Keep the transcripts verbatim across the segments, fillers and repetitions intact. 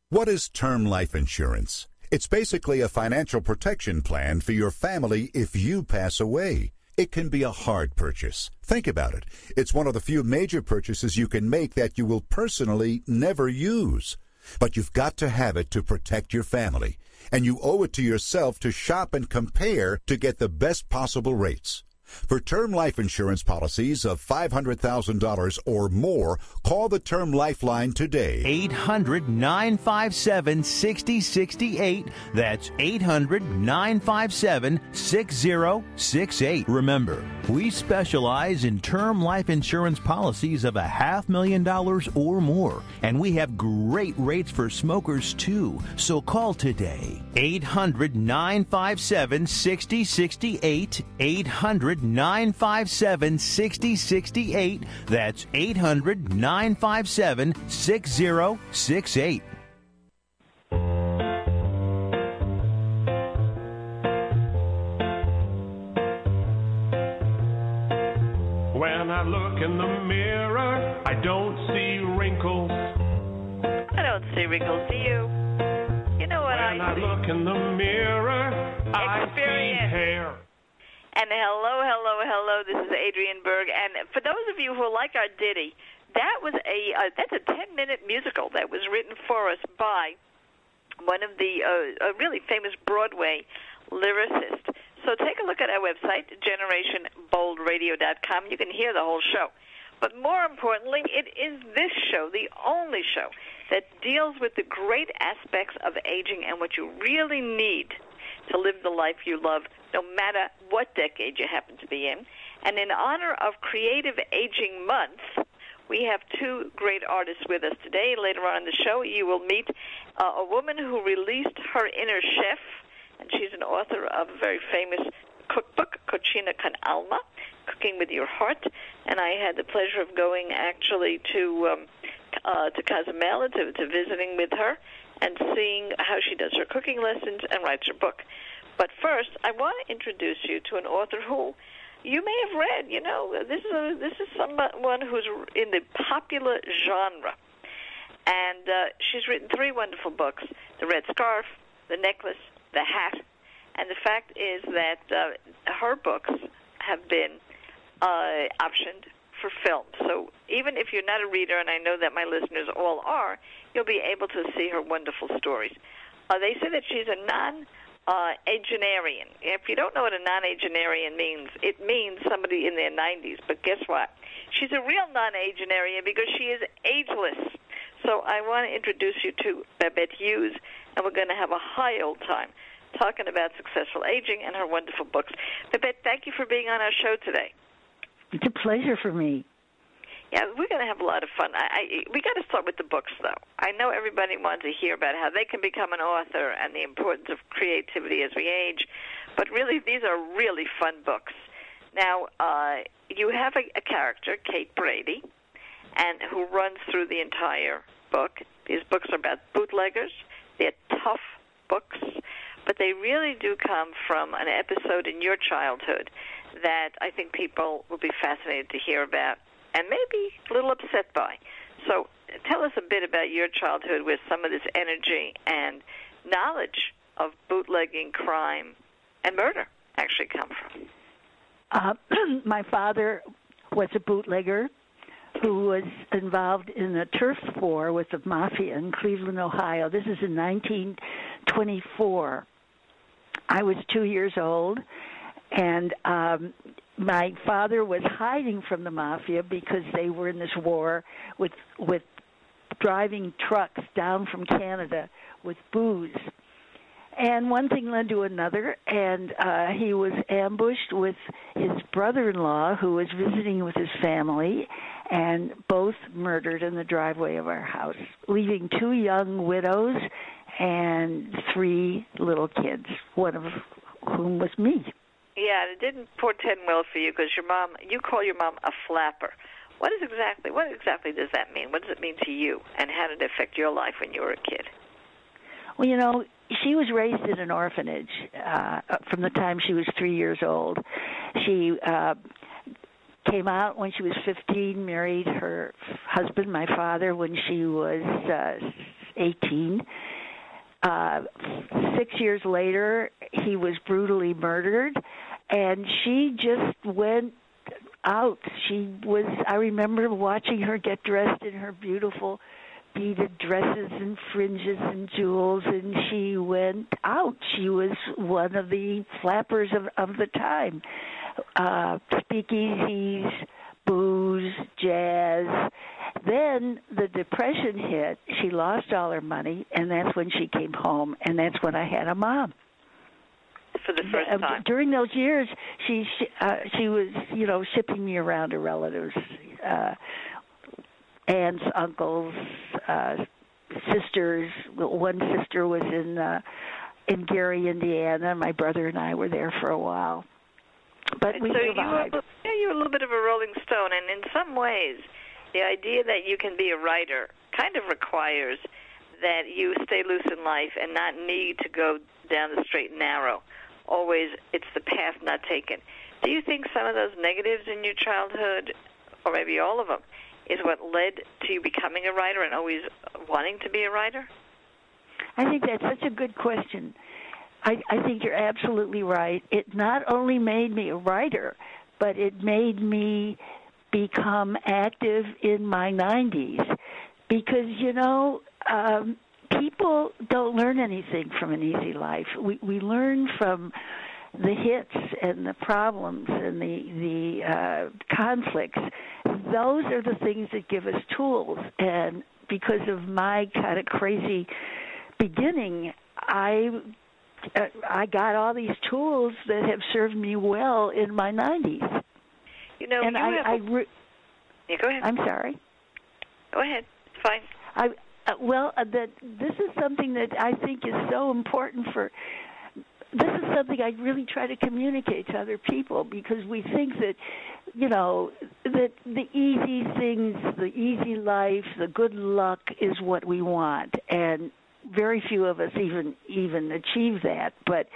What is term life insurance? It's basically a financial protection plan for your family if you pass away. It can be a hard purchase. Think about it. It's one of the few major purchases you can make that you will personally never use. But you've got to have it to protect your family. And you owe it to yourself to shop and compare to get the best possible rates. For term life insurance policies of five hundred thousand dollars or more, call the Term Lifeline today. eight hundred, nine five seven, six zero six eight. That's eight hundred, nine five seven, six zero six eight. Remember, we specialize in term life insurance policies of a half million dollars or more, and we have great rates for smokers too. So call today. eight hundred, nine five seven, six zero six eight. eight hundred, nine five seven, six zero six eight. That's eight hundred, nine five seven, six zero six eight. When I look in the mirror, I don't see wrinkles. I don't see wrinkles, do you? You know what when I see? When I look in the mirror, I see hair. And hello, hello, hello. This is Adrienne Berg. And for those of you who like our ditty, that was a uh, that's a ten-minute musical that was written for us by one of the uh, a really famous Broadway lyricists. So take a look at our website, generation bold radio dot com. You can hear the whole show. But more importantly, it is this show, the only show, that deals with the great aspects of aging and what you really need to live the life you love, no matter what decade you happen to be in. And in honor of Creative Aging Month, we have two great artists with us today. Later on in the show, you will meet uh, a woman who released her inner chef, and she's an author of a very famous cookbook, Cucina con Alma, Cooking with Your Heart. And I had the pleasure of going actually to um, uh, to Cozumel, to, to visiting with her, and seeing how she does her cooking lessons and writes her book. But first, I want to introduce you to an author who you may have read. You know, this is a, this is someone who's in the popular genre. And uh, she's written three wonderful books, The Red Scarf, The Necklace, The Hat. And the fact is that uh, her books have been uh, optioned for film. So even if you're not a reader, and I know that my listeners all are, you'll be able to see her wonderful stories. Uh, they say that she's a non-agenarian. Uh, if you don't know what a non-agenarian means, it means somebody in their nineties. But guess what? She's a real non-agenarian because she is ageless. So I want to introduce you to Babette Hughes, and we're going to have a high old time talking about successful aging and her wonderful books. Babette, thank you for being on our show today. It's a pleasure for me. Yeah, we're going to have a lot of fun. I, I, we got to start with the books, though. I know everybody wants to hear about how they can become an author and the importance of creativity as we age, but really, these are really fun books. Now, uh, you have a, a character, Kate Brady, and who runs through the entire book. These books are about bootleggers. They're tough books, but they really do come from an episode in your childhood that I think people will be fascinated to hear about and maybe a little upset by. So tell us a bit about your childhood where some of this energy and knowledge of bootlegging, crime, and murder actually come from. Uh, my father was a bootlegger who was involved in a turf war with the mafia in Cleveland, Ohio. This is in nineteen twenty-four. I was two years old, and um, my father was hiding from the mafia because they were in this war with with driving trucks down from Canada with booze. And one thing led to another, and uh, he was ambushed with his brother-in-law who was visiting with his family, and both murdered in the driveway of our house, leaving two young widows and three little kids, one of whom was me. Yeah, it didn't portend well for you because your mom, you call your mom a flapper. What is exactly, what exactly does that mean? What does it mean to you, and how did it affect your life when you were a kid? Well, you know, she was raised in an orphanage uh, from the time she was three years old. She uh, came out when she was fifteen, married her husband, my father, when she was uh, eighteen. Uh, six years later, he was brutally murdered, and she just went out. She was, I remember watching her get dressed in her beautiful beaded dresses and fringes and jewels, and she went out. She was one of the flappers of, of the time. Uh, speakeasies, booze, jazz. Then the Depression hit. She lost all her money, and that's when she came home, and that's when I had a mom. For the first uh, time. During those years, she she, uh, she was, you know, shipping me around to relatives, uh, aunts, uncles, uh, sisters. One sister was in uh, in Gary, Indiana. My brother and I were there for a while, but we so survived. You were, yeah, you were a little bit of a Rolling Stone, and in some ways, the idea that you can be a writer kind of requires that you stay loose in life and not need to go down the straight and narrow. Always, it's the path not taken. Do you think some of those negatives in your childhood, or maybe all of them, is what led to you becoming a writer and always wanting to be a writer? I think that's such a good question. I, I think you're absolutely right. It not only made me a writer, but it made me become active in my nineties because, you know, um, people don't learn anything from an easy life. We we learn from the hits and the problems and the the uh, conflicts. Those are the things that give us tools. And because of my kind of crazy beginning, I uh, I got all these tools that have served me well in my nineties. You know, and you I, have... I re- yeah, go ahead. I'm sorry. Go ahead. It's fine. I uh, well, uh, that this is something that I think is so important for. This is something I really try to communicate to other people because we think that, you know, that the easy things, the easy life, the good luck is what we want, and very few of us even even achieve that. But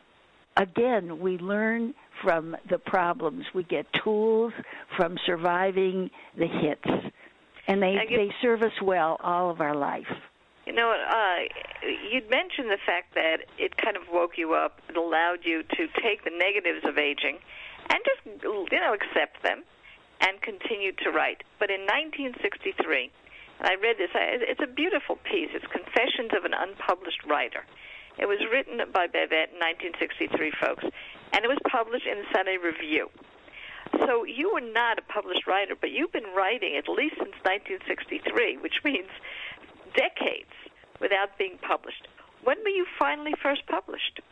again, we learn from the problems. We get tools from surviving the hits, and they you, they serve us well all of our life. You know, uh, you'd mentioned the fact that it kind of woke you up. It allowed you to take the negatives of aging and just, you know, accept them and continue to write. But in nineteen sixty-three, and I read this, it's a beautiful piece. It's Confessions of an Unpublished Writer. It was written by Babette in nineteen sixty-three, folks, and it was published in the Sunday Review. So you were not a published writer, but you've been writing at least since nineteen sixty-three, which means decades without being published. When were you finally first published?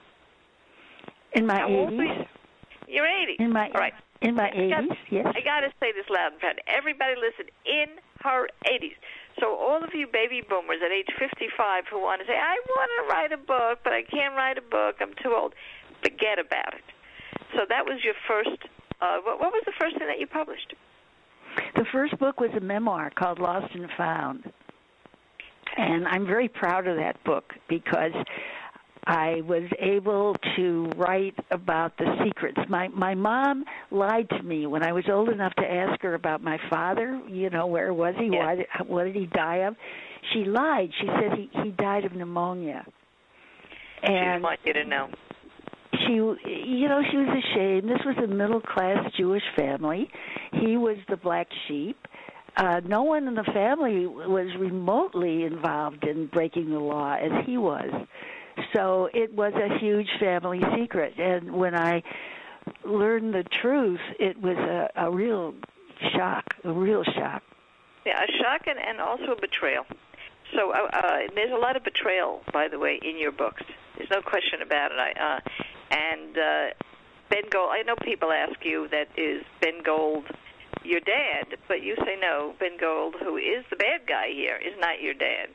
In my How old eighties. were you? Your eighties. In my All right. in my I got, eighties, yes. I got to say this loud and proud. Everybody listen. In her eighties. So all of you baby boomers at age fifty-five who want to say, I want to write a book, but I can't write a book, I'm too old, forget about it. So that was your first, uh, what, what was the first thing that you published? The first book was a memoir called Lost and Found. And I'm very proud of that book because I was able to write about the secrets. My my mom lied to me when I was old enough to ask her about my father. You know, where was he? Yeah. Why did, what did he die of? She lied. She said he, he died of pneumonia. She And want you to know. she, you know, she was ashamed. This was a middle-class Jewish family. He was the black sheep. Uh, no one in the family was remotely involved in breaking the law as he was. So it was a huge family secret. And when I learned the truth, it was a, a real shock, a real shock. Yeah, a shock and, and also a betrayal. So uh, uh, there's a lot of betrayal, by the way, in your books. There's no question about it. I, uh, and uh, Ben Gold, I know people ask you that is Ben Gold your dad, but you say no. Ben Gold, who is the bad guy here, is not your dad.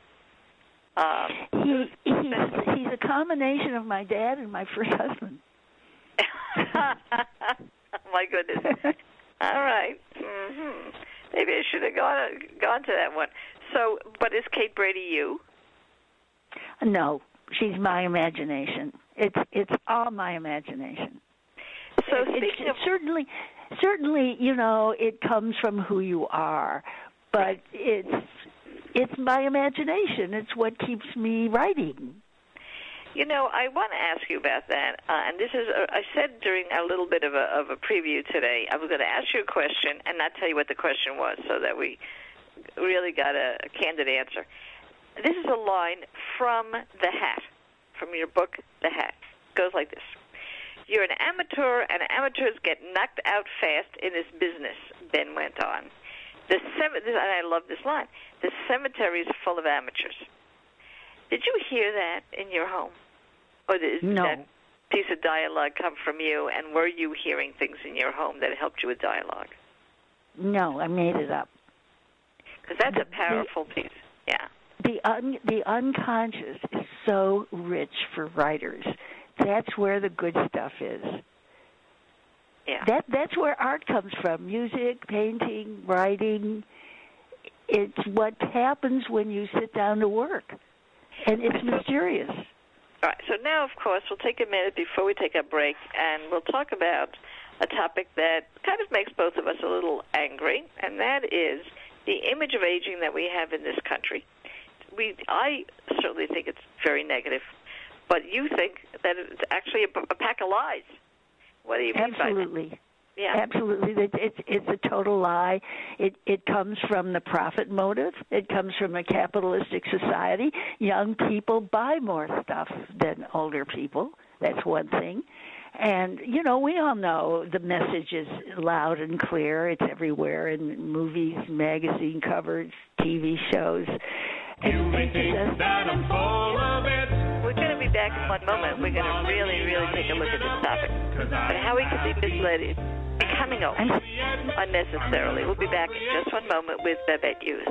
Um, he, he's, he's a combination of my dad and my first husband. My goodness. All right. Mm-hmm. Maybe I should have gone gone to that one. So, but is Kate Brady you? No, she's my imagination. It's it's all my imagination. So it, speaking it, of certainly, certainly, you know, it comes from who you are, but it's it's my imagination. It's what keeps me writing. You know, I want to ask you about that, uh, and this is, uh, I said during a little bit of a, of a preview today, I was going to ask you a question and not tell you what the question was so that we really got a, a candid answer. This is a line from The Hat, from your book, The Hat. It goes like this. You're an amateur, and amateurs get knocked out fast in this business, Ben went on. The cem- and I love this line. The cemetery is full of amateurs. Did you hear that in your home? Or did no. that piece of dialogue come from you, and were you hearing things in your home that helped you with dialogue? No, I made it up. Because that's a powerful the, piece. Yeah. The un, the unconscious is so rich for writers. That's where the good stuff is. Yeah. That that's where art comes from. Music, painting, writing. It's what happens when you sit down to work. And it's mysterious. All right. So now, of course, we'll take a minute before we take a break, and we'll talk about a topic that kind of makes both of us a little angry, and that is the image of aging that we have in this country. We, I certainly think it's very negative, but you think that it's actually a, a pack of lies. What do you mean by that? Absolutely. Yeah. Absolutely. It, it's it's a total lie. It it comes from the profit motive. It comes from a capitalistic society. Young people buy more stuff than older people. That's one thing. And, you know, we all know the message is loud and clear. It's everywhere in movies, magazine covers, T V shows. You may think that I'm full of it. We're going to be back in one moment. We're going to really, really take a look at this topic. But how we can be misled is becoming old unnecessarily. We'll be back in just one moment with Babette Hughes.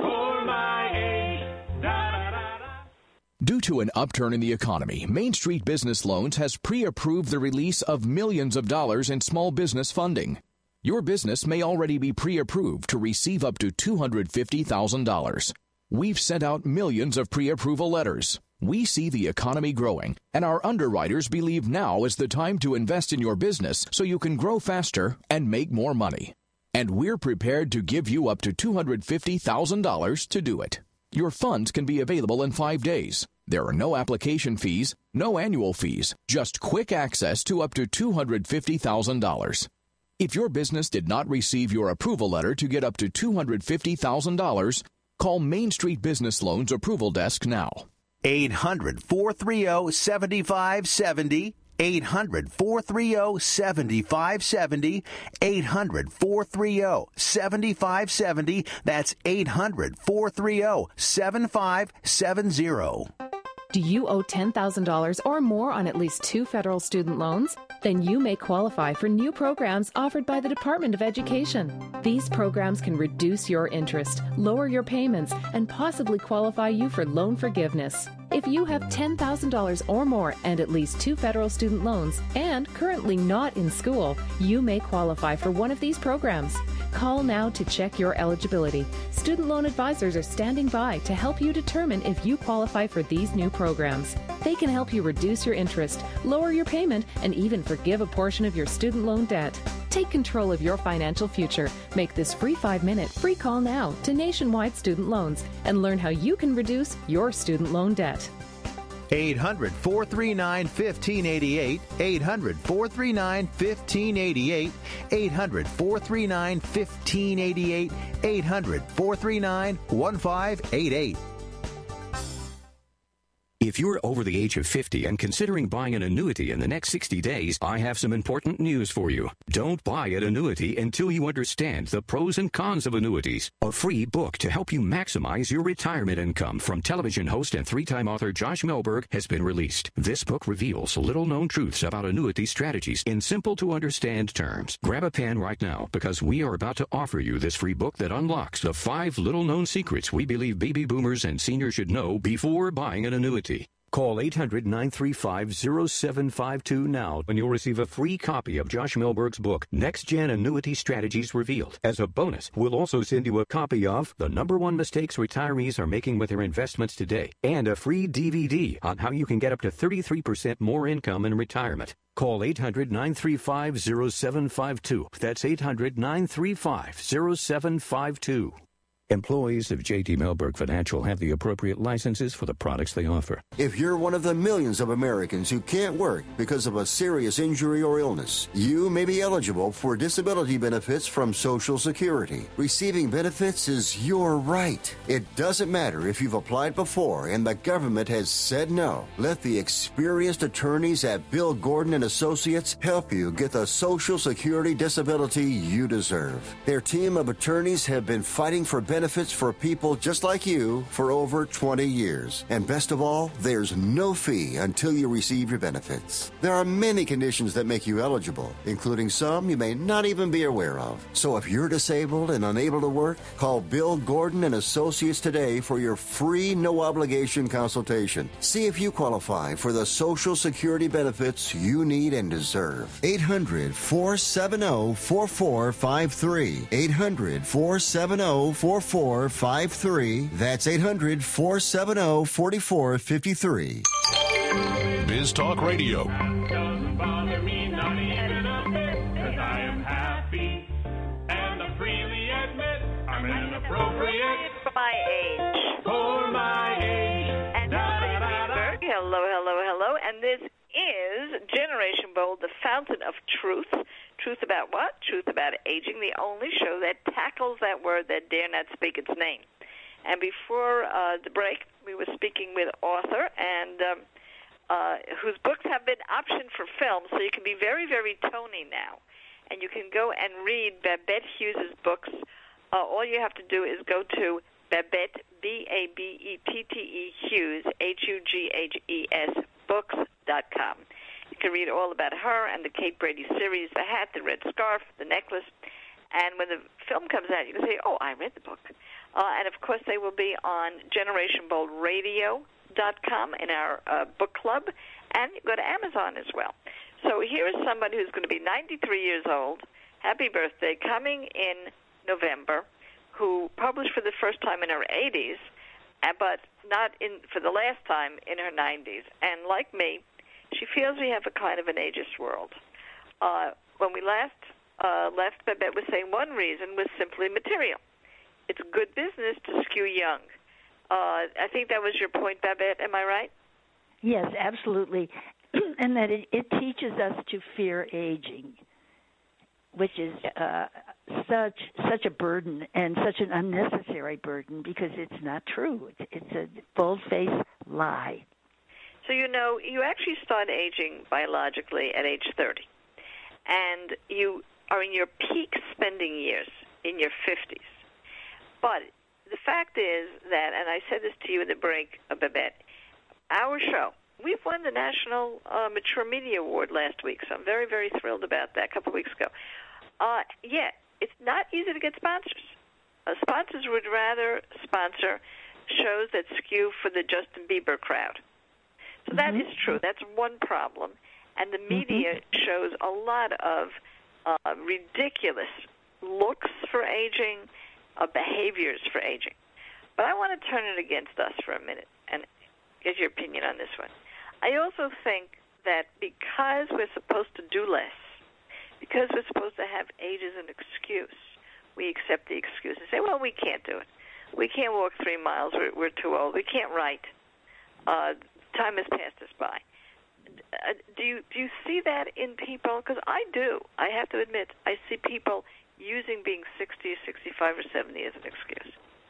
Due to an upturn in the economy, Main Street Business Loans has pre-approved the release of millions of dollars in small business funding. Your business may already be pre-approved to receive up to two hundred fifty thousand dollars. We've sent out millions of pre-approval letters. We see the economy growing, and our underwriters believe now is the time to invest in your business so you can grow faster and make more money. And we're prepared to give you up to two hundred fifty thousand dollars to do it. Your funds can be available in five days. There are no application fees, no annual fees, just quick access to up to two hundred fifty thousand dollars. If your business did not receive your approval letter to get up to two hundred fifty thousand dollars, call Main Street Business Loans Approval Desk now. eight hundred, four three zero, seven five seven zero. eight hundred, four three zero, seven five seven zero. eight hundred, four three zero, seven five seven zero. That's eight hundred, four three zero, seven five seven zero. Do you owe ten thousand dollars or more on at least two federal student loans? Then you may qualify for new programs offered by the Department of Education. These programs can reduce your interest, lower your payments, and possibly qualify you for loan forgiveness. If you have ten thousand dollars or more and at least two federal student loans and currently not in school, you may qualify for one of these programs. Call now to check your eligibility. Student loan advisors are standing by to help you determine if you qualify for these new programs. They can help you reduce your interest, lower your payment, and even forgive a portion of your student loan debt. Take control of your financial future. Make this free five-minute free call now to Nationwide Student Loans and learn how you can reduce your student loan debt. eight hundred, four three nine, one five eight eight. eight hundred, four three nine, one five eight eight. eight hundred, four three nine, one five eight eight. eight hundred, four three nine, one five eight eight. If you're over the age of fifty and considering buying an annuity in the next sixty days, I have some important news for you. Don't buy an annuity until you understand the pros and cons of annuities. A free book to help you maximize your retirement income from television host and three-time author Josh Melberg has been released. This book reveals little-known truths about annuity strategies in simple-to-understand terms. Grab a pen right now because we are about to offer you this free book that unlocks the five little-known secrets we believe baby boomers and seniors should know before buying an annuity. Call eight hundred, nine three five, zero seven five two now and you'll receive a free copy of Josh Melberg's book, Next Gen Annuity Strategies Revealed. As a bonus, we'll also send you a copy of The Number One Mistakes Retirees Are Making with Their Investments Today and a free D V D on how you can get up to thirty-three percent more income in retirement. Call eight hundred, nine three five, zero seven five two. That's eight hundred, nine three five, zero seven five two. Employees of J T Mellberg Financial have the appropriate licenses for the products they offer. If you're one of the millions of Americans who can't work because of a serious injury or illness, you may be eligible for disability benefits from Social Security. Receiving benefits is your right. It doesn't matter if you've applied before and the government has said no. Let the experienced attorneys at Bill Gordon and Associates help you get the Social Security disability you deserve. Their team of attorneys have been fighting for benefits benefits for people just like you for over twenty years. And best of all, there's no fee until you receive your benefits. There are many conditions that make you eligible, including some you may not even be aware of. So if you're disabled and unable to work, call Bill Gordon and Associates today for your free, no-obligation consultation. See if you qualify for the Social Security benefits you need and deserve. eight hundred, four seven zero, four four five three. eight hundred, four seven zero, four four five three. That's eight hundred, four seven zero, four four five three. Biz Talk Radio. Doesn't bother me, not even a bit, 'cause I am happy, and I freely admit I'm inappropriate For my age. for my age. And Da-da-da-da. hello, hello, hello. And this is Generation Bold, the fountain of truth. Truth about what? Truth about aging, the only show that tackles that word that dare not speak its name. And before uh, the break, we were speaking with author and um, uh, whose books have been optioned for film, so you can be very, very Tony now. And you can go and read Babette Hughes' books. Uh, all you have to do is go to Babette, B A B E T T E Hughes, H U G H E S, books dot com. You can read all about her and the Kate Brady series, the hat, the red scarf, the necklace. And when the film comes out, you can say, oh, I read the book. Uh, and, of course, they will be on generation bold radio dot com in our uh, book club. And you go to Amazon as well. So here is somebody who's going to be ninety-three years old. Happy birthday. Coming in November, who published for the first time in her eighties, but not in for the last time in her nineties. And like me, she feels we have a kind of an ageist world. Uh, when we last uh, left, Babette was saying one reason was simply material. It's good business to skew young. Uh, I think that was your point, Babette. Am I right? Yes, absolutely. And that it, it teaches us to fear aging, which is uh, such such a burden and such an unnecessary burden because it's not true. It's, it's a bold-faced lie. So, you know, you actually start aging biologically at age thirty, and you are in your peak spending years in your fifties. But the fact is that, and I said this to you in the break, uh, Babette, our show, we've won the National uh, Mature Media Award last week, so I'm very, very thrilled about that a couple of weeks ago. Uh, yet, it's not easy to get sponsors. Uh, sponsors would rather sponsor shows that skew for the Justin Bieber crowd. So that mm-hmm. is true. That's one problem. And the media mm-hmm. shows a lot of uh, ridiculous looks for aging, uh, behaviors for aging. But I want to turn it against us for a minute and get your opinion on this one. I also think that because we're supposed to do less, because we're supposed to have age as an excuse, we accept the excuse and say, well, we can't do it. We can't walk three miles. We're, we're too old. We can't write. Uh, time has passed us by. Uh, do you do you see that in people? Because I do. I have to admit, I see people using being sixty or sixty-five or seventy as an excuse.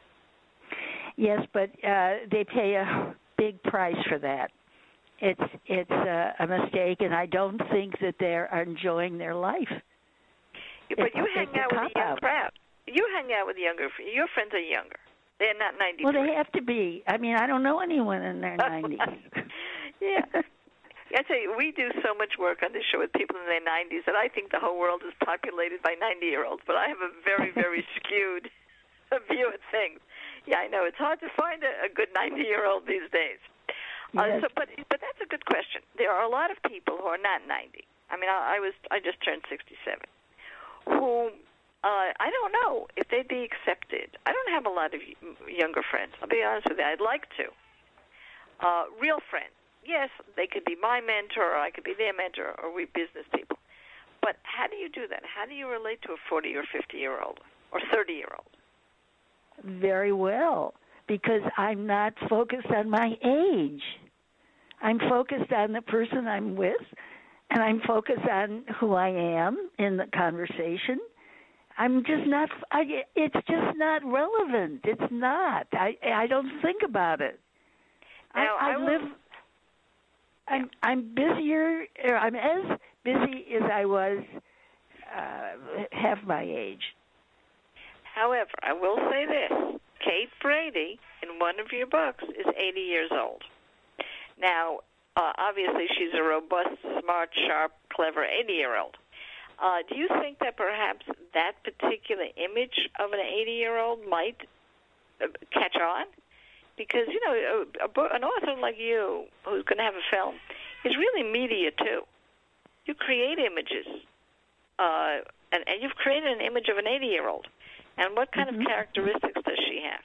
Yes, but uh, they pay a big price for that. It's it's uh, a mistake, and I don't think that they're enjoying their life. Yeah, but it's, you hang out with a young crowd. You hang out with younger. Your friends are younger. They're not ninety. Well, they have to be. I mean, I don't know anyone in their nineties. Yeah. I tell you, we do so much work on this show with people in their nineties that I think the whole world is populated by ninety-year-olds, but I have a very, very skewed view of things. Yeah, I know. It's hard to find a, a good ninety-year-old these days. Yes. Uh, so, but but that's a good question. There are a lot of people who are not ninety. I mean, I, I was I just turned sixty-seven, who uh, I don't know if they'd be accepted. I don't have a lot of younger friends. I'll be honest with you. I'd like to. Uh, real friends. Yes, they could be my mentor, or I could be their mentor, or we business people. But how do you do that? How do you relate to a forty or fifty-year-old or thirty-year-old? very well because I'm not focused on my age. I'm focused on the person I'm with, and I'm focused on who I am in the conversation. I'm just not, I, it's just not relevant. It's not. I I don't think about it. Now, I, I, I will, live, I'm, I'm busier, or I'm as busy as I was uh, half my age. However, I will say this. Kate Brady, in one of your books, is eighty years old. Now, uh, obviously, she's a robust, smart, sharp, clever eighty-year-old. Uh, do you think that perhaps that particular image of an eighty-year-old might uh, catch on? Because, you know, a, a, an author like you who's going to have a film is really media, too. You create images, uh, and, and you've created an image of an eighty-year-old. And what kind mm-hmm. of characteristics does she have?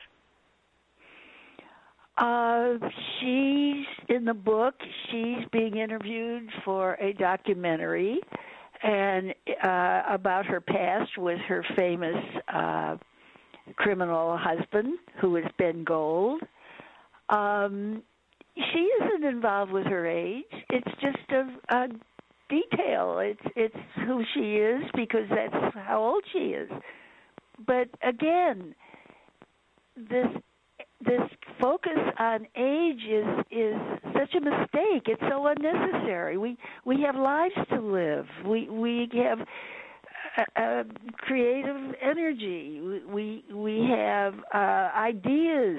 Uh, she's, in the book, she's being interviewed for a documentary and uh, about her past with her famous uh, criminal husband, who is Ben Gold. Um, she isn't involved with her age. It's just a, a detail. It's it's who she is because that's how old she is. But again, this this focus on age is is such a mistake. It's so unnecessary. We we have lives to live. We we have uh, uh, creative energy. We we, we have uh, ideas.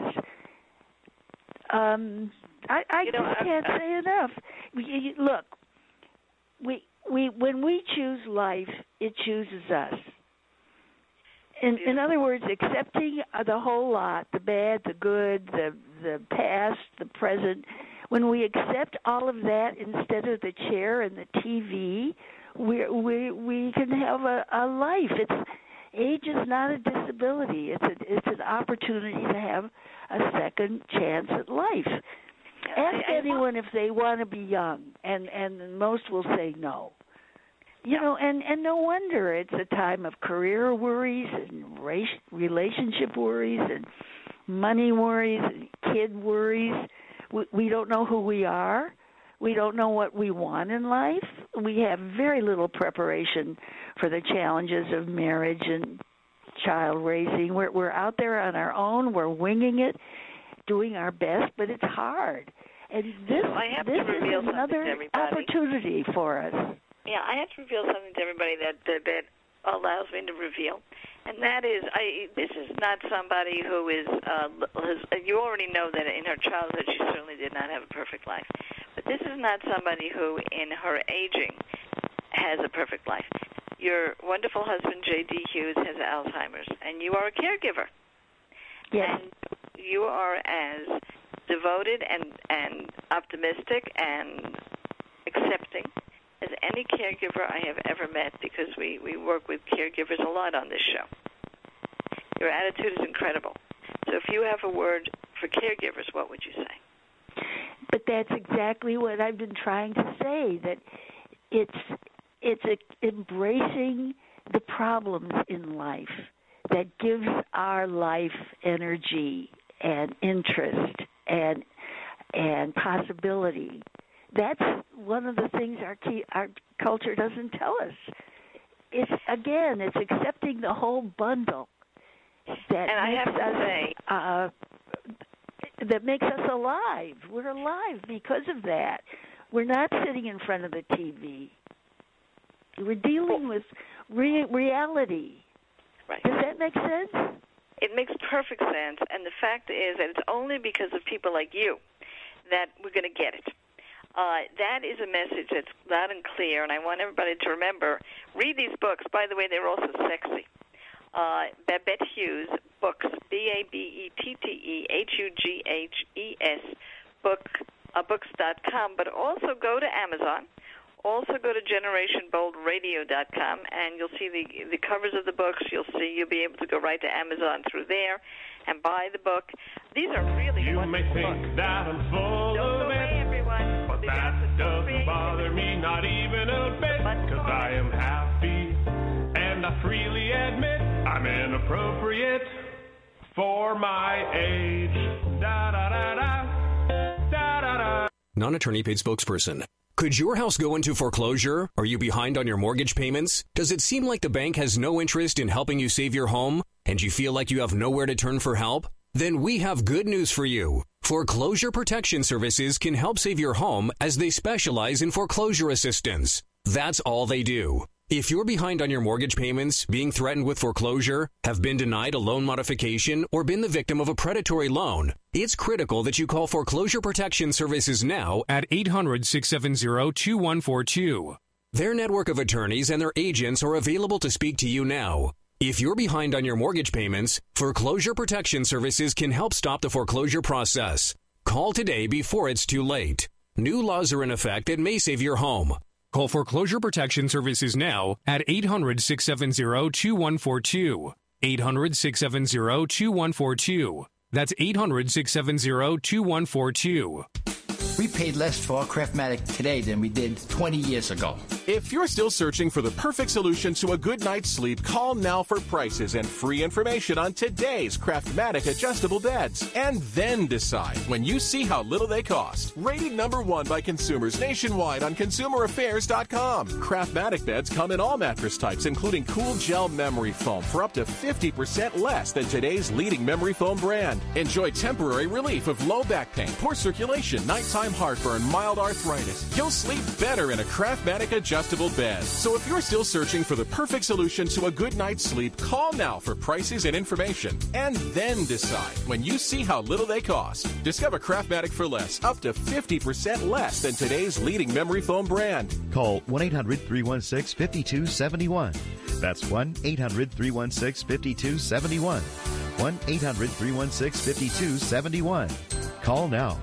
Um, I, I you know, just I, can't I, say enough. We, look, we we when we choose life, it chooses us. In, in other words, accepting the whole lot, the bad, the good, the the past, the present, when we accept all of that instead of the chair and the T V, we we we can have a, a life. It's age is not a disability. It's a, it's an opportunity to have a second chance at life. Ask I, I, anyone if they want to be young, and, and most will say no. You know, and, and no wonder it's a time of career worries and race, relationship worries and money worries and kid worries. We, we don't know who we are. We don't know what we want in life. We have very little preparation for the challenges of marriage and child raising. We're, we're out there on our own. We're winging it, doing our best, but it's hard. And this, I have this to reveal is another something to everybody. opportunity for us. Yeah, I have to reveal something to everybody that, that that allows me to reveal, and that is, I. This is not somebody who is. Uh, has, you already know that in her childhood she certainly did not have a perfect life, but this is not somebody who, in her aging, has a perfect life. Your wonderful husband J D Hughes has Alzheimer's, and you are a caregiver. Yes. And you are as devoted and and optimistic and accepting as any caregiver I have ever met, because we, we work with caregivers a lot on this show. Your attitude is incredible. So if you have a word for caregivers, what would you say? But that's exactly what I've been trying to say, that it's it's a, embracing the problems in life that gives our life energy and interest and and possibility. That's one of the things our key, our culture doesn't tell us. It's again, it's accepting the whole bundle that and I makes have to us say, uh, that makes us alive. We're alive because of that. We're not sitting in front of the T V. We're dealing with re- reality. Right. Does that make sense? It makes perfect sense, and the fact is that it's only because of people like you that we're going to get it. Uh, that is a message that's loud and clear, and I want everybody to remember, read these books. By the way, they're also sexy. Uh, Babette Hughes books, B A B E T T E H U G H E S, book, uh, books dot com, but also go to Amazon. Also go to generation bold radio dot com, and you'll see the the covers of the books. You'll see you'll be able to go right to Amazon through there and buy the book. These are really you wonderful may think books. that I'm full Don't of go away, it, everyone. but We've that got the doesn't bother me, not even a bit, because I am happy, and I freely admit I'm inappropriate. for my age. Da da da da. Da da da. Non-attorney paid spokesperson. Could your house go into foreclosure? Are you behind on your mortgage payments? Does it seem like the bank has no interest in helping you save your home? And you feel like you have nowhere to turn for help? Then we have good news for you. Foreclosure Protection Services can help save your home as they specialize in foreclosure assistance. That's all they do. If you're behind on your mortgage payments, being threatened with foreclosure, have been denied a loan modification, or been the victim of a predatory loan, it's critical that you call Foreclosure Protection Services now at eight hundred, six seven zero, two one four two. Their network of attorneys and their agents are available to speak to you now. If you're behind on your mortgage payments, Foreclosure Protection Services can help stop the foreclosure process. Call today before it's too late. New laws are in effect that may save your home. Call Foreclosure Protection Services now at eight hundred, six seven zero, two one four two. eight hundred, six seven zero, two one four two. That's eight hundred, six seven zero, two one four two. We paid less for our Craftmatic today than we did twenty years ago. If you're still searching for the perfect solution to a good night's sleep, call now for prices and free information on today's Craftmatic adjustable beds. And then decide when you see how little they cost. Rated number one by consumers nationwide on consumer affairs dot com. Craftmatic beds come in all mattress types, including cool gel memory foam for up to fifty percent less than today's leading memory foam brand. Enjoy temporary relief of low back pain, poor circulation, nighttime heartburn, mild arthritis. You'll sleep better in a Craftmatic adjustable bed. So if you're still searching for the perfect solution to a good night's sleep, call now for prices and information. And then decide when you see how little they cost. Discover Craftmatic for less, up to fifty percent less than today's leading memory foam brand. Call one eight hundred, three one six, five two seven one. That's one eight hundred, three one six, five two seven one. one eight hundred, three one six, five two seven one. Call now.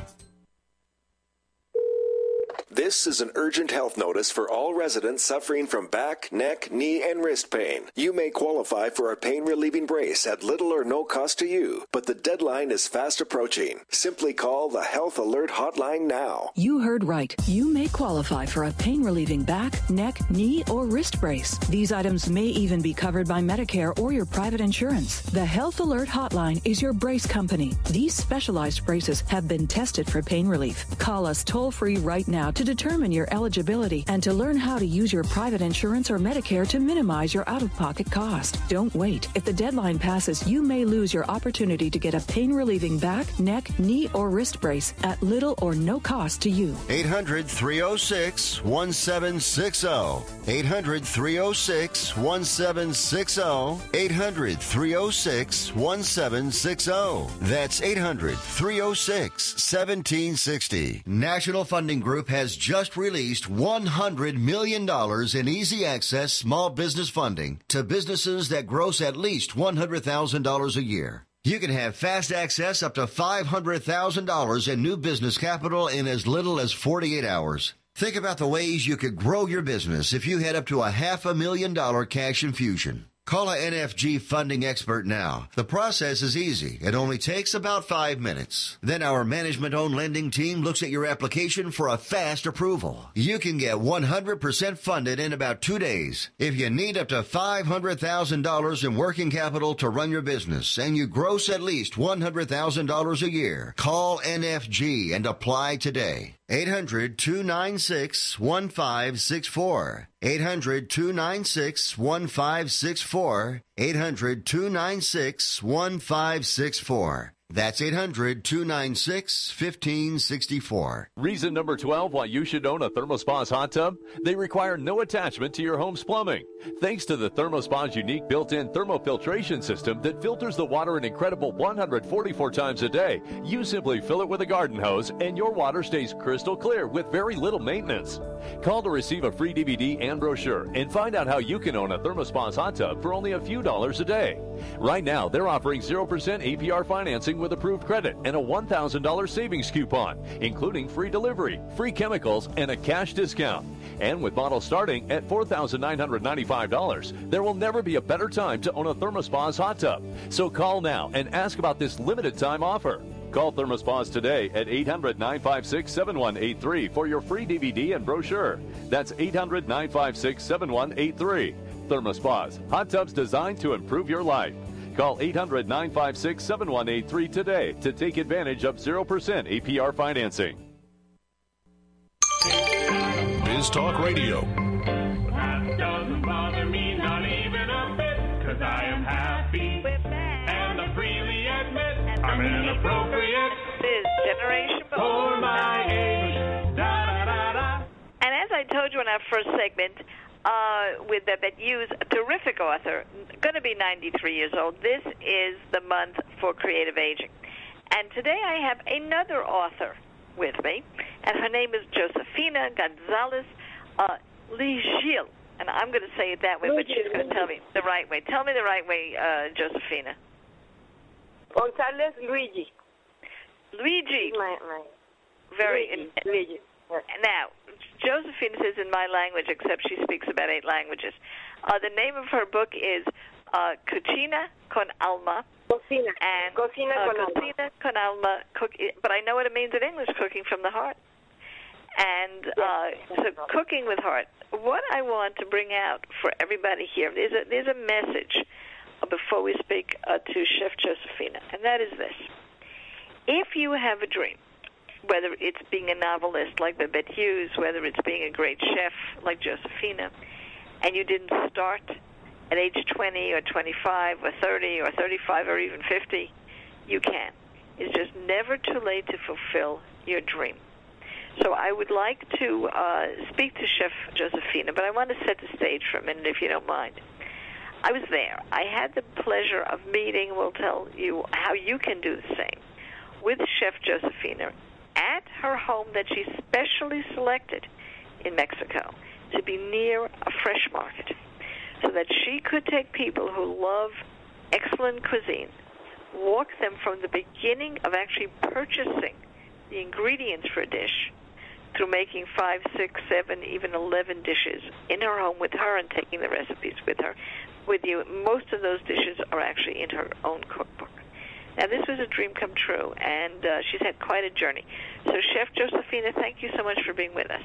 This is an urgent health notice for all residents suffering from back, neck, knee, and wrist pain. You may qualify for a pain-relieving brace at little or no cost to you, but the deadline is fast approaching. Simply call the Health Alert Hotline now. You heard right. You may qualify for a pain-relieving back, neck, knee, or wrist brace. These items may even be covered by Medicare or your private insurance. The Health Alert Hotline is your brace company. These specialized braces have been tested for pain relief. Call us toll-free right now to determine your eligibility and to learn how to use your private insurance or Medicare to minimize your out-of-pocket cost. Don't wait. If the deadline passes, you may lose your opportunity to get a pain-relieving back, neck, knee, or wrist brace at little or no cost to you. eight hundred, three oh six, one seven six oh. eight hundred, three oh six, one seven six oh. eight hundred, three oh six, one seven six oh. That's eight hundred, three oh six, one seven six oh. National Funding Group has just released one hundred million dollars in easy access small business funding to businesses that gross at least one hundred thousand dollars a year. You can have fast access up to five hundred thousand dollars in new business capital in as little as forty-eight hours. Think about the ways you could grow your business if you had up to a half a million dollar cash infusion. Call a N F G funding expert now. The process is easy. It only takes about five minutes. Then our management-owned lending team looks at your application for a fast approval. You can get one hundred percent funded in about two days. If you need up to five hundred thousand dollars in working capital to run your business and you gross at least one hundred thousand dollars a year, call N F G and apply today. eight hundred, two nine six, one five six four. eight hundred, two nine six, one five six four. eight hundred, two nine six, one five six four. That's eight hundred, two nine six, one five six four. Reason number twelve why you should own a ThermoSpa's hot tub? They require no attachment to your home's plumbing. Thanks to the ThermoSpa's unique built-in thermofiltration system that filters the water an incredible one hundred forty-four times a day, you simply fill it with a garden hose and your water stays crystal clear with very little maintenance. Call to receive a free D V D and brochure and find out how you can own a ThermoSpa's hot tub for only a few dollars a day. Right now, they're offering zero percent A P R financing with approved credit and a one thousand dollars savings coupon, including free delivery, free chemicals, and a cash discount. And with models starting at four thousand nine hundred ninety-five dollars, there will never be a better time to own a ThermoSpa's hot tub. So call now and ask about this limited time offer. Call ThermoSpa's today at eight hundred, nine five six, seven one eight three for your free D V D and brochure. That's eight hundred, nine five six, seven one eight three. ThermoSpa's, hot tubs designed to improve your life. Call eight hundred, nine five six, seven one eight three today to take advantage of zero percent A P R financing. Biz Talk Radio. That doesn't bother me, not even a bit, because I am happy. And I freely admit I'm inappropriate. Biz Generation For my age. Da, da, da, da. And as I told you in our first segment, uh, with Babette Hughes, a terrific author, going to be ninety-three years old. This is the month for creative aging. And today I have another author with me, and her name is Josefina Gonzalez uh, Ligil. And I'm going to say it that way, but she's going to tell me the right way. Tell me the right way, uh, Josefina. Gonzalez Luigi. Luigi. My, my. Very. Luigi. In, Luigi. Now, Josephine says in my language, except she speaks about eight languages. Uh, the name of her book is uh, Cucina con Alma. Cocina. And, Cocina uh, con Alma. Cocina con Alma. Cook, but I know what it means in English, cooking from the heart. And uh, so cooking with heart. What I want to bring out for everybody here, there's a, there's a message uh, before we speak uh, to Chef Josefina, and that is this. If you have a dream, whether it's being a novelist like Babette Hughes, whether it's being a great chef like Josefina, and you didn't start at age twenty or twenty-five or thirty or thirty-five or even fifty, you can. It's just never too late to fulfill your dream. So I would like to uh, speak to Chef Josefina, but I want to set the stage for a minute, if you don't mind. I was there. I had the pleasure of meeting, we'll tell you how you can do the same, with Chef Josefina at her home that she specially selected in Mexico to be near a fresh market so that she could take people who love excellent cuisine, walk them from the beginning of actually purchasing the ingredients for a dish through making five, six, seven, even eleven dishes in her home with her and taking the recipes with her, with you. Most of those dishes are actually in her own cookbook. Now, this was a dream come true, and uh, she's had quite a journey. So, Chef Josefina, thank you so much for being with us.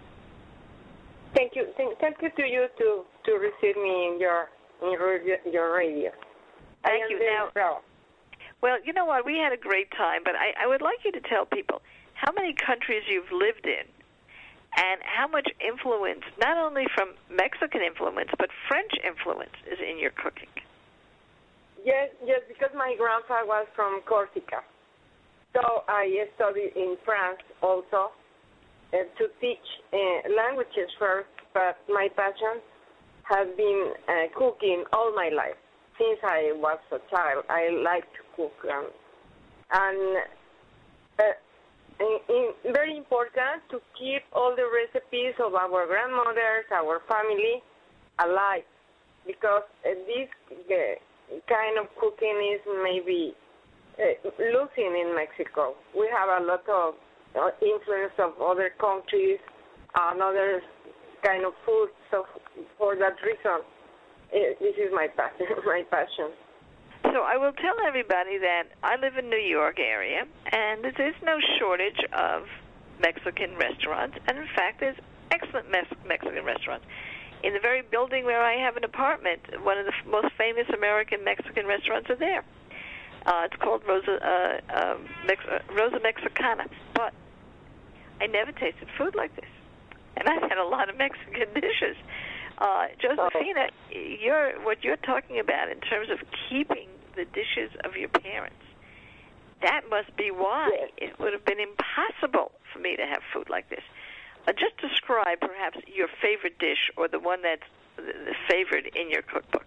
Thank you. Thank, thank you to you to, to receive me in your in your, your radio. Thank I am you. very Now, proud. well, you know what? We had a great time, but I, I would like you to tell people how many countries you've lived in and how much influence, not only from Mexican influence, but French influence is in your cooking. Yes, yes, because my grandfather was from Corsica. So I studied in France also uh, to teach uh, languages first, but my passion has been uh, cooking all my life. Since I was a child, I like to cook. Um, and uh, in, in, very important to keep all the recipes of our grandmothers, our family, alive, because uh, this uh, kind of cooking is maybe uh, losing in Mexico. We have a lot of uh, influence of other countries and other kind of foods, so for that reason, uh, this is my passion. my passion. So I will tell everybody that I live in New York area, and there is no shortage of Mexican restaurants, and in fact, there's excellent Mex- Mexican restaurants. In the very building where I have an apartment, one of the f- most famous American Mexican restaurants are there. Uh, it's called Rosa uh, uh, Mex- uh, Rosa Mexicana. But I never tasted food like this, and I've had a lot of Mexican dishes. Uh, Josefina, you're, what you're talking about in terms of keeping the dishes of your parents, that must be why it would have been impossible for me to have food like this. Uh, just describe, perhaps, your favorite dish or the one that's the favorite in your cookbook.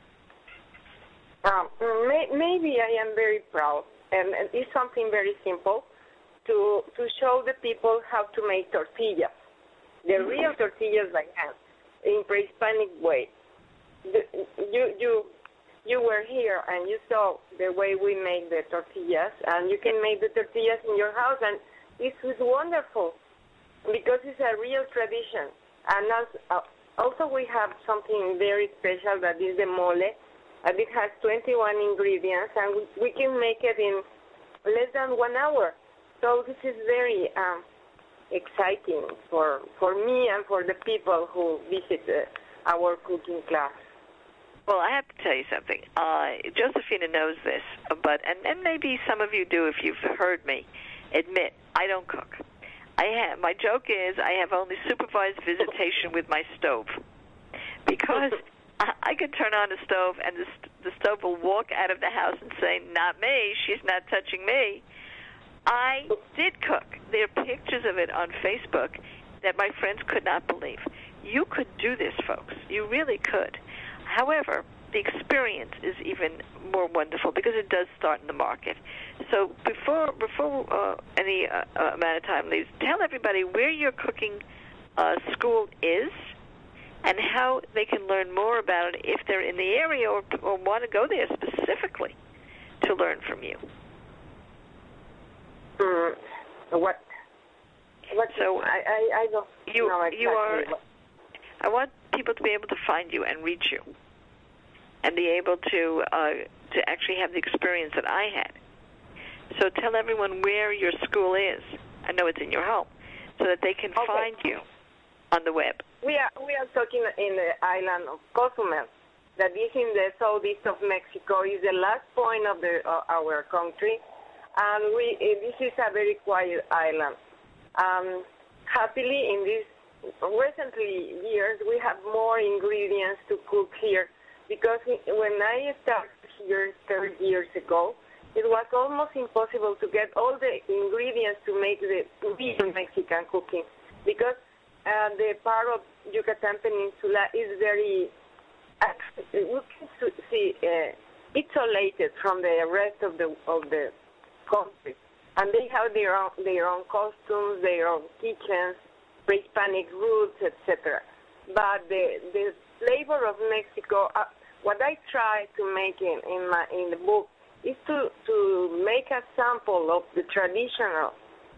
Um, may, maybe I am very proud, and, and it's something very simple to to show the people how to make tortillas, the mm-hmm. real tortillas by hand, in pre-Hispanic way. The, you you you were here and you saw the way we make the tortillas, and you can make the tortillas in your house, and this is wonderful. Because it's a real tradition. And also, also we have something very special that is the mole. And it has twenty-one ingredients, and we, we can make it in less than one hour. So this is very um, exciting for for me and for the people who visit uh, our cooking class. Well, I have to tell you something. Uh, Josephina knows this, but and, and maybe some of you do if you've heard me admit I don't cook. I have my joke is I have only supervised visitation with my stove because I, I could turn on a stove and the, the stove will walk out of the house and say, "Not me. She's not touching me." I did cook. There are pictures of it on Facebook that my friends could not believe. You could do this, folks. You really could. However, the experience is even more wonderful because it does start in the market. So before before uh, any uh, uh, amount of time leaves, tell everybody where your cooking uh, school is and how they can learn more about it if they're in the area or, or want to go there specifically to learn from you. Mm, what? What? So I, I, I don't you, know exactly. You are, what. I want people to be able to find you and reach you and be able to uh, to actually have the experience that I had. So tell everyone where your school is. I know it's in your home, so that they can okay. find you on the web. We are we are talking in the island of Cozumel, that is in the southeast of Mexico. Is the last point of the uh, our country, and we uh, this is a very quiet island. Um, happily, in these recently years, we have more ingredients to cook here, because when I started here thirty years ago, it was almost impossible to get all the ingredients to make the real Mexican cooking, because uh, the part of Yucatan Peninsula is very, you can see, uh, isolated from the rest of the of the country, and they have their own their own costumes, their own kitchens, pre-Hispanic roots, et cetera. But the the flavor of Mexico, uh, what I try to make in in my in the book is to to make a sample of the traditional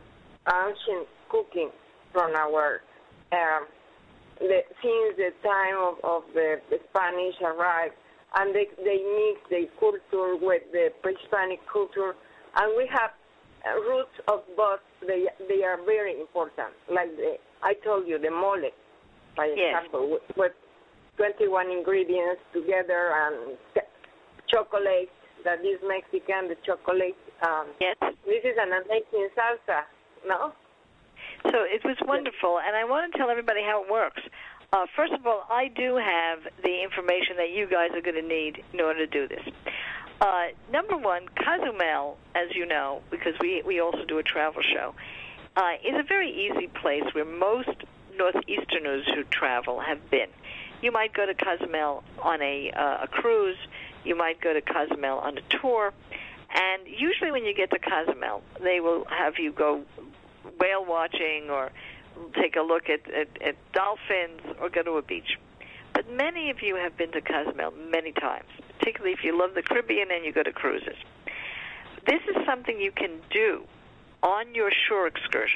ancient cooking from our um, the, since the time of, of the, the Spanish arrived, and they they mix the culture with the pre-Hispanic culture, and we have uh, roots of both. They they are very important. Like the, I told you, the mole, by yes. example, with, with twenty-one ingredients together, and chocolate that is Mexican, the chocolate. Um, yes. This is an amazing salsa, no? So it was wonderful, and I want to tell everybody how it works. Uh, first of all, I do have the information that you guys are going to need in order to do this. Uh, number one, Cozumel, as you know, because we, we also do a travel show, uh, is a very easy place where most Northeasterners who travel have been. You might go to Cozumel on a, uh, a cruise. You might go to Cozumel on a tour. And usually when you get to Cozumel, they will have you go whale watching or take a look at, at, at dolphins or go to a beach. But many of you have been to Cozumel many times, particularly if you love the Caribbean and you go to cruises. This is something you can do on your shore excursion.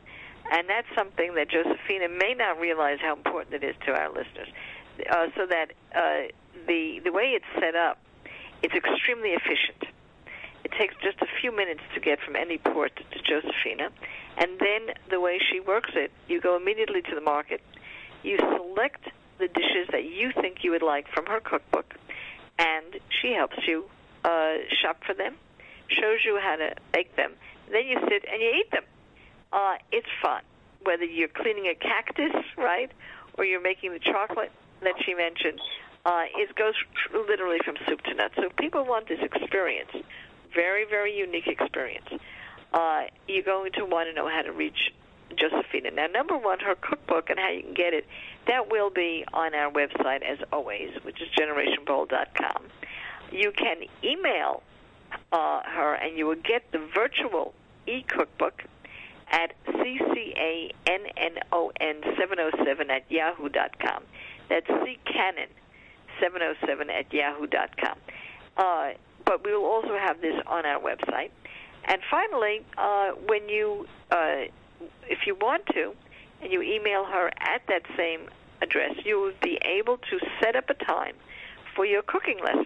And that's something that Josephina may not realize how important it is to our listeners. Uh, so that uh, the the way it's set up, it's extremely efficient. It takes just a few minutes to get from any port to Josephina. And then the way she works it, you go immediately to the market. You select the dishes that you think you would like from her cookbook, and she helps you uh, shop for them, shows you how to make them. Then you sit and you eat them. Uh, it's fun, whether you're cleaning a cactus, right, or you're making the chocolate that she mentioned. Uh, it goes literally from soup to nuts. So if people want this experience, very, very unique experience, uh, you're going to want to know how to reach Josephina. Now, number one, her cookbook and how you can get it, that will be on our website, as always, which is generation bowl dot com. You can email uh, her, and you will get the virtual e-cookbook at C C A N N O N seven oh seven at yahoo dot com. That's C Cannon seven oh seven at yahoo dot com. Uh, but we will also have this on our website. And finally, uh, when you, uh, if you want to, and you email her at that same address, you will be able to set up a time for your cooking lesson.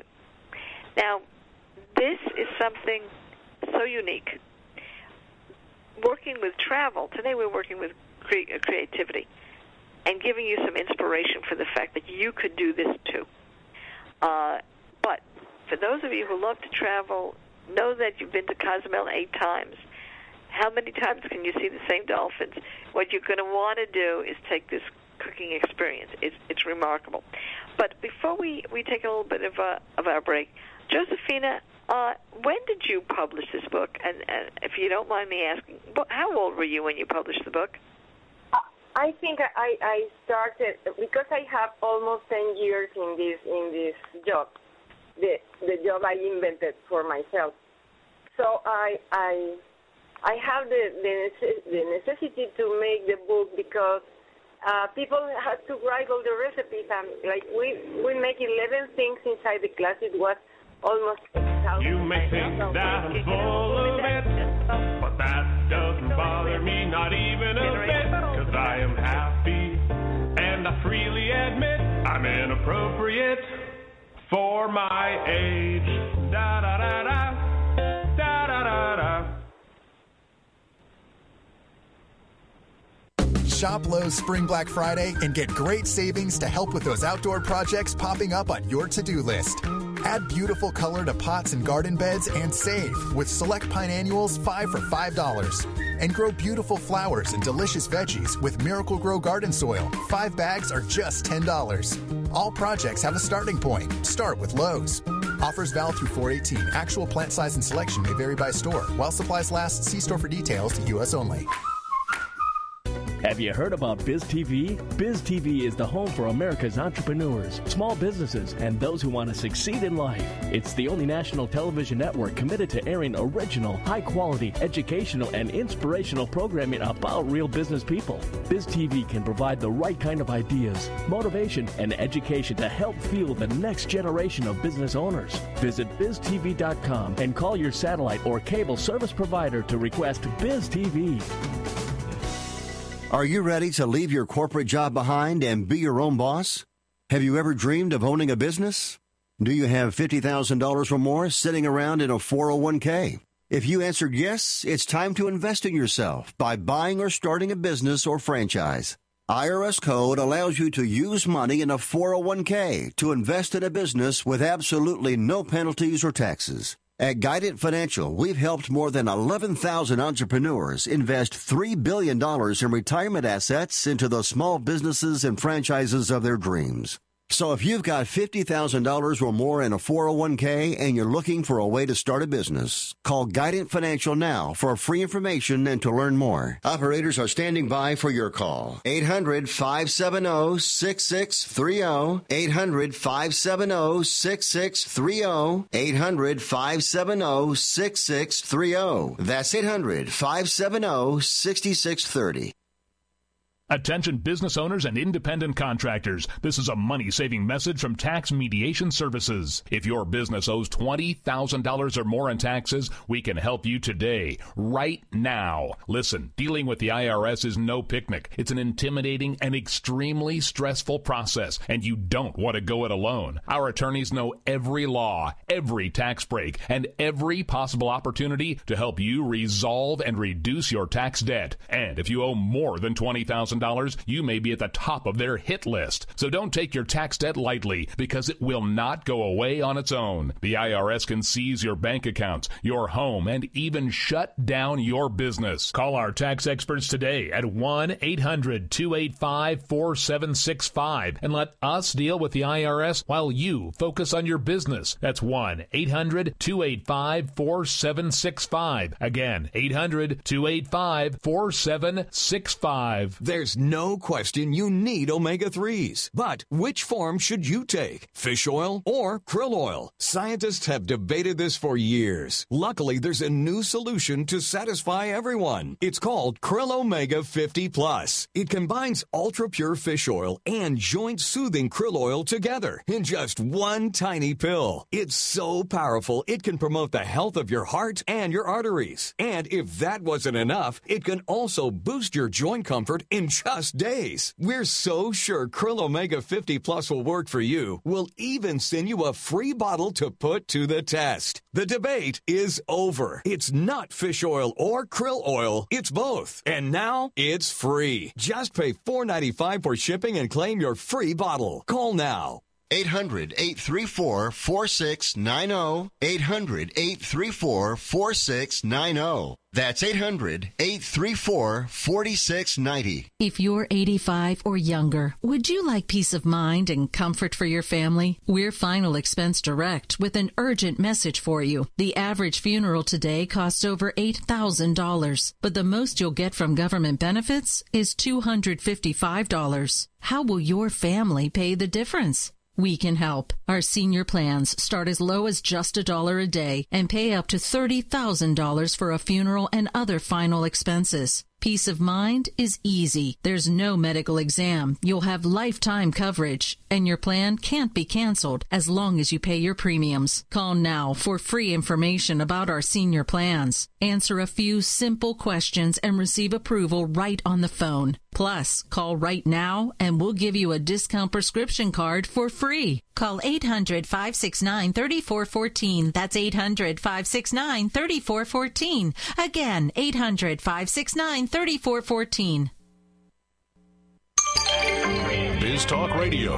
Now, this is something so unique. Working with travel, today we're working with cre- creativity and giving you some inspiration for the fact that you could do this too. Uh, but for those of you who love to travel, know that you've been to Cozumel eight times. How many times can you see the same dolphins? What you're going to want to do is take this cooking experience. It's, it's remarkable. But before we, we take a little bit of, a, of our break, Josephina, uh, when did you publish this book? And, and if you don't mind me asking, how old were you when you published the book? I think I, I started because I have almost ten years in this in this job, the the job I invented for myself. So I I I have the the, the necessity to make the book because uh, people have to write all the recipes, and like we we make eleven things inside the class. It was almost eight thousand. You may think that I'm full of it, but that doesn't bother me, not even a bit, because I am happy, and I freely admit I'm inappropriate for my age. Da da da da, da da da da. Shop Lowe's Spring Black Friday and get great savings to help with those outdoor projects popping up on your to-do list. Add beautiful color to pots and garden beds and save with select pine annuals five for five dollars. And grow beautiful flowers and delicious veggies with Miracle Grow Garden Soil. Five bags are just ten dollars. All projects have a starting point. Start with Lowe's. Offers valid through four eighteen. Actual plant size and selection may vary by store. While supplies last, see store for details. U S only. Have you heard about Biz T V? Biz T V is the home for America's entrepreneurs, small businesses, and those who want to succeed in life. It's the only national television network committed to airing original, high-quality, educational, and inspirational programming about real business people. Biz T V can provide the right kind of ideas, motivation, and education to help fuel the next generation of business owners. Visit biz t v dot com and call your satellite or cable service provider to request Biz T V. Are you ready to leave your corporate job behind and be your own boss? Have you ever dreamed of owning a business? Do you have fifty thousand dollars or more sitting around in a four oh one k? If you answered yes, it's time to invest in yourself by buying or starting a business or franchise. I R S Code allows you to use money in a four oh one k to invest in a business with absolutely no penalties or taxes. At Guidant Financial, we've helped more than eleven thousand entrepreneurs invest three billion dollars in retirement assets into the small businesses and franchises of their dreams. So if you've got fifty thousand dollars or more in a four oh one k and you're looking for a way to start a business, call Guidant Financial now for free information and to learn more. Operators are standing by for your call. eight hundred, five seven zero, six six three zero. eight hundred, five seven zero, six six three zero. eight hundred, five seven zero, six six three zero. That's eight hundred, five seven zero, six six three zero. Attention business owners and independent contractors. This is a money-saving message from Tax Mediation Services. If your business owes twenty thousand dollars or more in taxes, we can help you today, right now. Listen, dealing with the I R S is no picnic. It's an intimidating and extremely stressful process, and you don't want to go it alone. Our attorneys know every law, every tax break, and every possible opportunity to help you resolve and reduce your tax debt. And if you owe more than twenty thousand dollars, you may be at the top of their hit list. So don't take your tax debt lightly, because it will not go away on its own. The I R S can seize your bank accounts, your home, and even shut down your business. Call our tax experts today at one eight hundred, two eight five, four seven six five and let us deal with the I R S while you focus on your business. That's one eight hundred, two eight five, four seven six five. Again, eight hundred, two eight five, four seven six five. There's no question you need omega threes. But which form should you take? Fish oil or krill oil? Scientists have debated this for years. Luckily, there's a new solution to satisfy everyone. It's called Krill Omega fifty plus. It combines ultra-pure fish oil and joint-soothing krill oil together in just one tiny pill. It's so powerful, it can promote the health of your heart and your arteries. And if that wasn't enough, it can also boost your joint comfort in just days. We're so sure Krill Omega fifty plus will work for you. We'll even send you a free bottle to put to the test. The debate is over. It's not fish oil or krill oil. It's both. And now it's free. Just pay four dollars and ninety-five cents for shipping and claim your free bottle. Call now. eight hundred, eight three four, four six nine zero. eight hundred, eight three four, four six nine zero. That's eight hundred, eight three four, four six nine zero. If you're eighty-five or younger, would you like peace of mind and comfort for your family? We're Final Expense Direct with an urgent message for you. The average funeral today costs over eight thousand dollars, but the most you'll get from government benefits is two hundred fifty-five dollars. How will your family pay the difference? We can help. Our senior plans start as low as just a dollar a day and pay up to thirty thousand dollars for a funeral and other final expenses. Peace of mind is easy. There's no medical exam. You'll have lifetime coverage, and your plan can't be canceled as long as you pay your premiums. Call now for free information about our senior plans. Answer a few simple questions and receive approval right on the phone. Plus, call right now and we'll give you a discount prescription card for free. Call eight hundred, five six nine, three four one four. That's eight hundred, five six nine, three four one four. Again, eight hundred, five six nine, three four one four. Biz Talk Radio.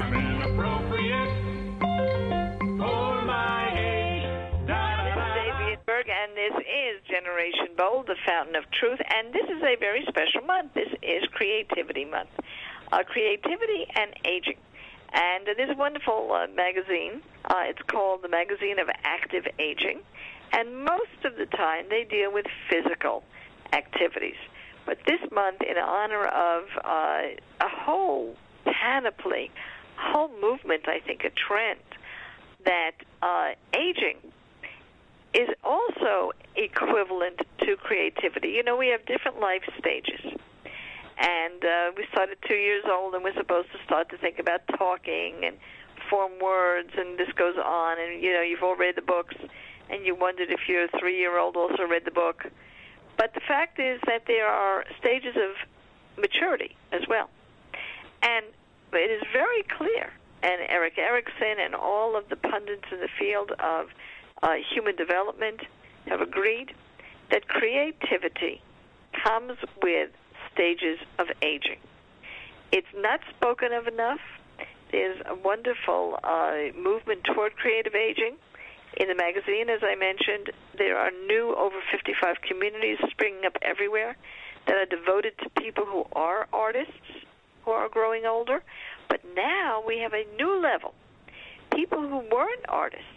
And this is Generation Bold, the Fountain of Truth, and this is a very special month. This is Creativity Month. Uh, creativity and Aging. And uh, there's a wonderful uh, magazine. Uh, it's called the Magazine of Active Aging, and most of the time they deal with physical activities. But this month, in honor of uh, a whole panoply, a whole movement, I think, a trend, that uh, aging is also equivalent to creativity. You know, we have different life stages. And uh, we started two years old, and we're supposed to start to think about talking and form words, and this goes on. And, you know, you've all read the books, and you wondered if your three-year-old also read the book. But the fact is that there are stages of maturity as well. And it is very clear, and Eric Erickson and all of the pundits in the field of Uh, human development have agreed that creativity comes with stages of aging. It's not spoken of enough. There's a wonderful uh, movement toward creative aging. In the magazine, as I mentioned, there are new over fifty-five communities springing up everywhere that are devoted to people who are artists, who are growing older. But now we have a new level. People who weren't artists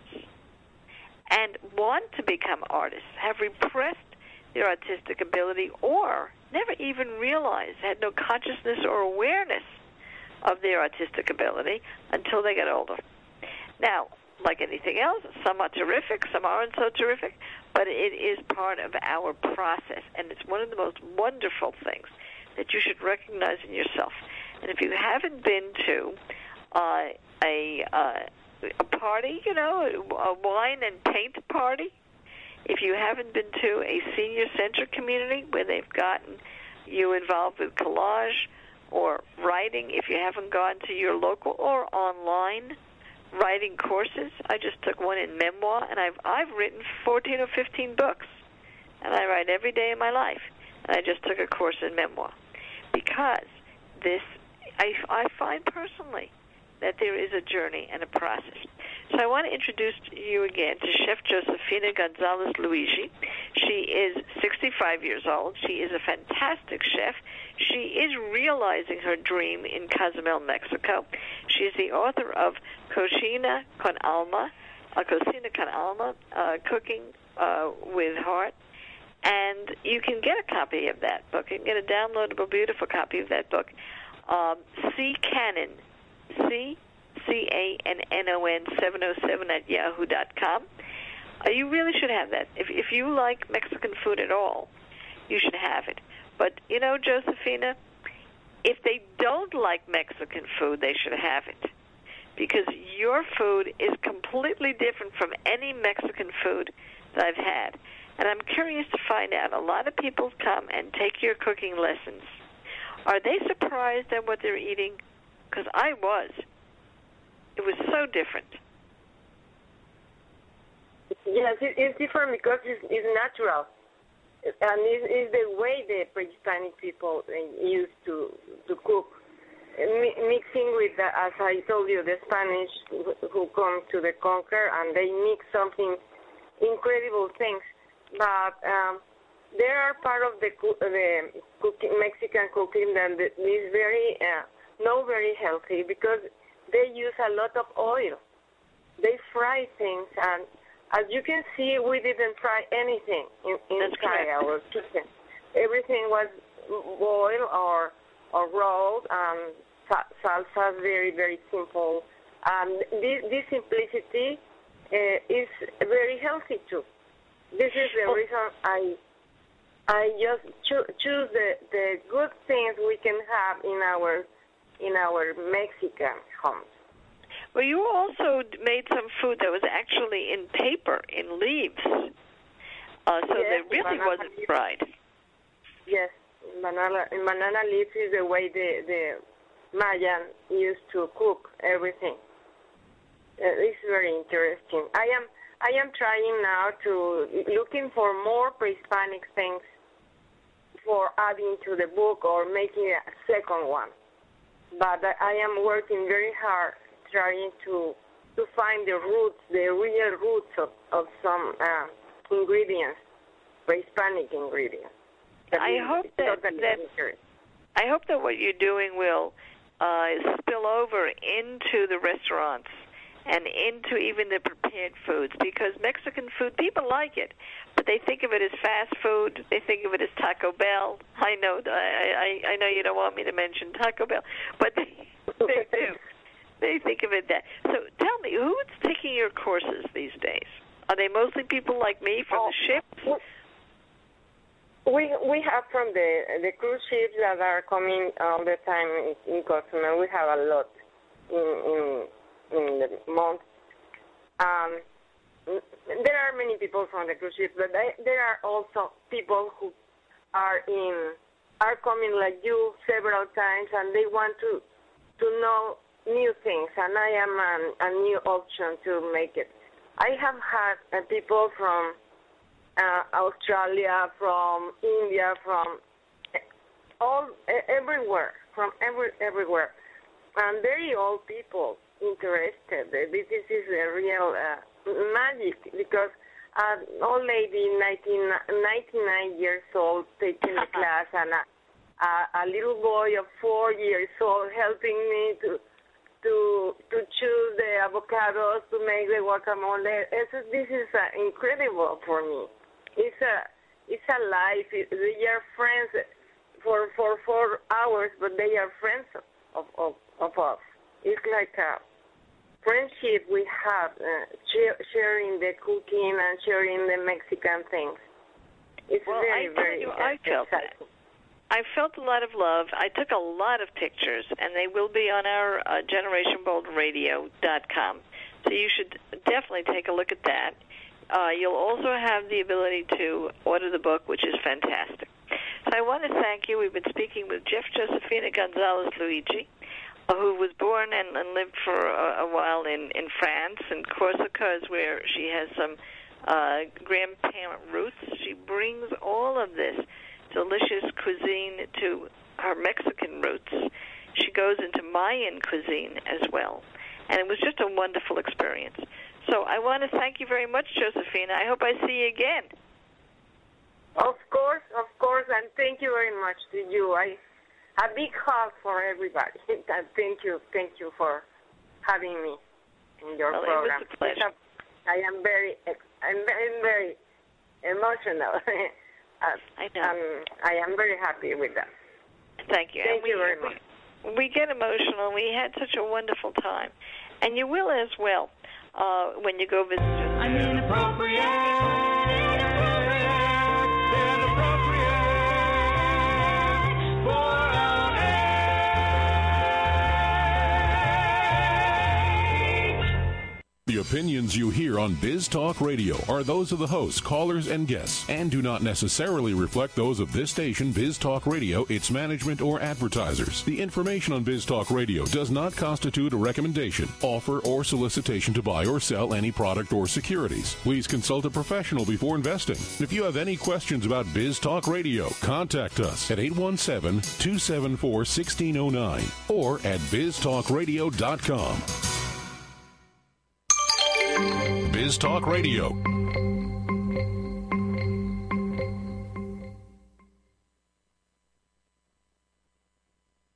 and want to become artists, have repressed their artistic ability or never even realized, had no consciousness or awareness of their artistic ability until they got older. Now, like anything else, some are terrific, some aren't so terrific, but it is part of our process, and it's one of the most wonderful things that you should recognize in yourself. And if you haven't been to uh, a... Uh, a party, you know, a wine and paint party. If you haven't been to a senior center community where they've gotten you involved with collage or writing, if you haven't gone to your local or online writing courses. I just took one in memoir, and I've I've written fourteen or fifteen books, and I write every day of my life. And I just took a course in memoir because this I I find personally that there is a journey and a process. So I want to introduce you again to Chef Josefina Gonzalez Luigi. She is sixty-five years old. She is a fantastic chef. She is realizing her dream in Cozumel, Mexico. She is the author of Cocina con Alma, uh, Cocina con Alma, uh, Cooking uh, with Heart. And you can get a copy of that book. You can get a downloadable, beautiful copy of that book. Um, C. Cannon, C C A N N O N seven oh seven at yahoo dot com. Uh, you really should have that. If if you like Mexican food at all, you should have it. But, you know, Josefina, if they don't like Mexican food, they should have it. Because your food is completely different from any Mexican food that I've had. And I'm curious to find out, a lot of people come and take your cooking lessons. Are they surprised at what they're eating? Because I was. It was so different. Yes, it, it's different because it's, it's natural. And it's, it's the way the pre-Hispanic people used to, to cook. Mi- mixing with that, as I told you, the Spanish who come to the conquer, and they mix something incredible things. But um, they are part of the, the cooking, Mexican cooking that is very, uh, not very healthy because they use a lot of oil. They fry things, and as you can see, we didn't fry anything in, inside our kitchen. Everything was boiled or or rolled, and salsa very, very simple. And this, this simplicity uh, is very healthy too. This is the reason I I just cho- choose the, the good things we can have in our in our Mexican homes. Well, you also made some food that was actually in paper, in leaves, uh, so yes, that really wasn't leaf. fried. Yes, banana banana leaves is the way the the Mayan used to cook everything. Uh, it's very interesting. I am I am trying now to looking for more pre-Hispanic things for adding to the book or making a second one. But I am working very hard trying to to find the roots, the real roots of, of some uh, ingredients, pre-Hispanic ingredients. I hope that, that I hope that what you're doing will uh, spill over into the restaurants and into even the prepared foods, because Mexican food, people like it, but they think of it as fast food. They think of it as Taco Bell. I know, I I, I know you don't want me to mention Taco Bell, but they, they do. They think of it that. So tell me, who's taking your courses these days? Are they mostly people like me from oh, the ships? We we have from the the cruise ships that are coming all the time in, in Cozumel. We have a lot in in, in the month. Um, there are many people from the cruise ships, but they, there are also people who are in are coming like you several times, and they want to to know new things, and I am an, a new option to make it. I have had uh, people from uh, Australia, from India, from all everywhere, from every everywhere, and very old people interested. This is a real uh, magic, because an old lady, nineteen, ninety-nine years old, taking the class, and a, a, a little boy of four years old helping me to to to choose the avocados to make the guacamole. It's, this is uh, incredible for me. It's a it's a life. It, they are friends for for four hours, but they are friends of of, of us. It's like a friendship we have, uh, sh- sharing the cooking and sharing the Mexican things. It's well, very I very you, I felt exciting. that. I felt a lot of love. I took a lot of pictures, and they will be on our uh, generation bold radio dot com. So you should definitely take a look at that. Uh, you'll also have the ability to order the book, which is fantastic. So I want to thank you. We've been speaking with Chef Josefina Gonzalez Luigi, uh, who was born and, and lived for a, a while in, in France, and Corsica is where she has some uh, grandparent roots. She brings all of this delicious cuisine to her Mexican roots. She goes into Mayan cuisine as well. And it was just a wonderful experience. So I want to thank you very much, Josefina. I hope I see you again. Of course, of course, and thank you very much to you. I a big hug for everybody. Thank you, thank you for having me in your well, program. It was a pleasure. I am very, I'm very, very emotional. Uh, I know. Um, I am very happy with that. Thank you. Thank and you we, very much. We, we get emotional. We had such a wonderful time. And you will as well uh, when you go visit us. I'm inappropriate. Inappropriate. Inappropriate. For our age. The opinions you hear on Biz Talk Radio are those of the hosts, callers, and guests, and do not necessarily reflect those of this station, Biz Talk Radio, its management, or advertisers. The information on Biz Talk Radio does not constitute a recommendation, offer, or solicitation to buy or sell any product or securities. Please consult a professional before investing. If you have any questions about Biz Talk Radio, contact us at eight one seven, two seven four, one six zero nine or at biz talk radio dot com. Biz Talk Radio.